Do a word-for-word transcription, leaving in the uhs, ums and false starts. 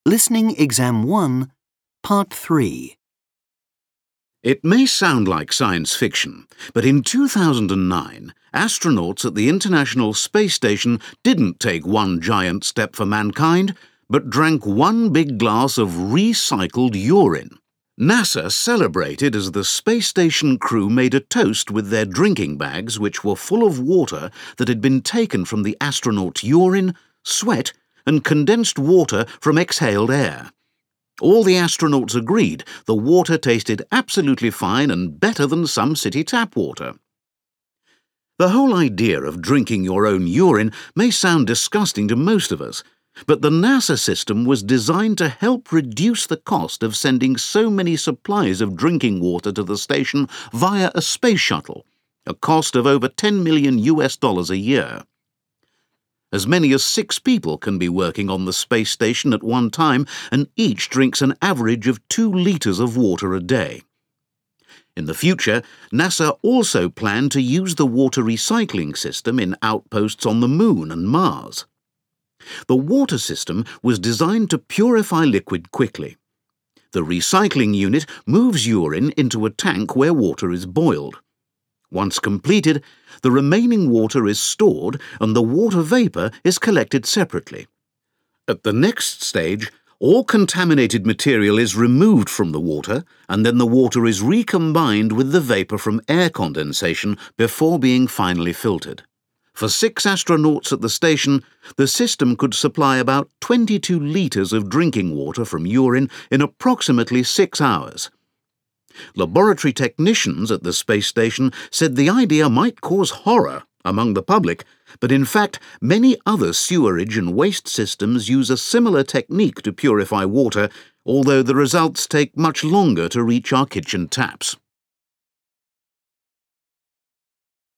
Listening Exam one, Part three. It may sound like science fiction, but in two thousand nine, astronauts at the International Space Station didn't take one giant step for mankind, but drank one big glass of recycled urine. NASA celebrated as the space station crew made a toast with their drinking bags, which were full of water that had been taken from the astronauts' urine, sweat, and condensed water from exhaled air. All the astronauts agreed the water tasted absolutely fine and better than some city tap water. The whole idea of drinking your own urine may sound disgusting to most of us, but the NASA system was designed to help reduce the cost of sending so many supplies of drinking water to the station via a space shuttle, a cost of over ten million U S dollars a year. As many as six people can be working on the space station at one time, and each drinks an average of two litres of water a day. In the future, NASA also planned to use the water recycling system in outposts on the Moon and Mars. The water system was designed to purify liquid quickly. The recycling unit moves urine into a tank where water is boiled. Once completed, the remaining water is stored and the water vapour is collected separately. At the next stage, all contaminated material is removed from the water, and then the water is recombined with the vapour from air condensation before being finally filtered. For six astronauts at the station, the system could supply about twenty-two litres of drinking water from urine in approximately six hours. Laboratory technicians at the space station said the idea might cause horror among the public, but in fact many other sewerage and waste systems use a similar technique to purify water, although the results take much longer to reach our kitchen taps.